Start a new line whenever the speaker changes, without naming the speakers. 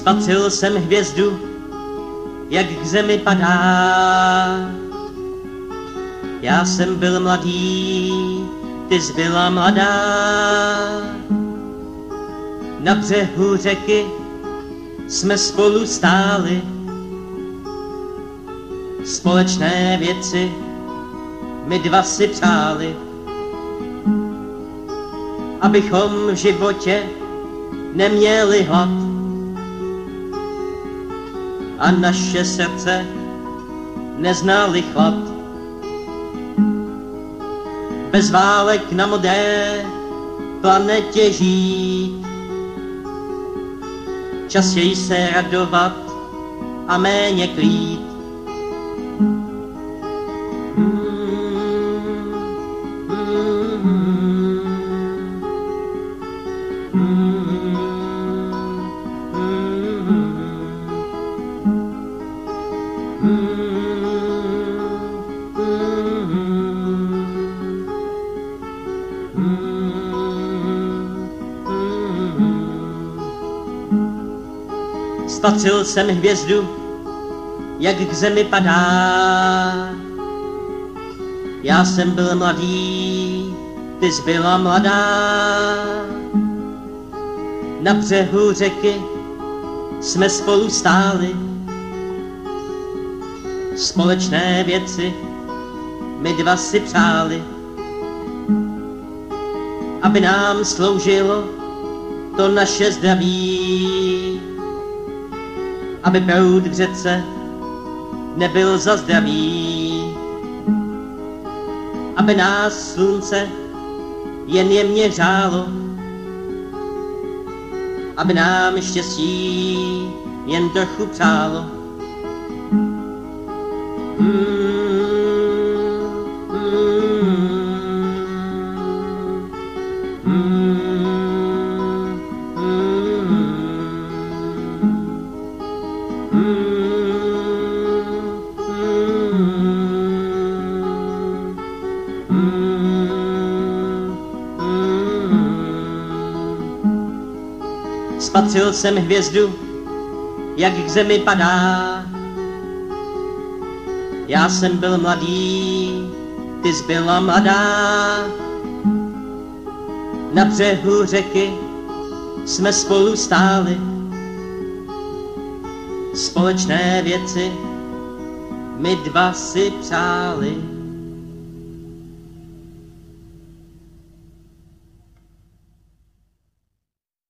Spatřil jsem hvězdu, jak k zemi padá. Já jsem byl mladý, ty jsi byla mladá. Na břehu řeky jsme spolu stáli. Společné věci my dva si přáli. Abychom v životě neměli hlad a naše srdce neznali chlad. Bez válek na modré planetě žít, častěji se radovat a méně klít. Spatřil jsem hvězdu, jak k zemi padá. Já jsem byl mladý, ty jsi byla mladá. Na břehu řeky jsme spolu stáli. Společné věci my dva si přáli. Aby nám sloužilo to naše zdraví, aby proud v řece nebyl za zdraví, aby nás slunce jen jemně hřálo, aby nám štěstí jen trochu přálo. Spatřil jsem hvězdu, jak k zemi padá. Já jsem byl mladý, ty jsi byla mladá. Na břehu řeky jsme spolu stáli. Společné věci my dva si přáli.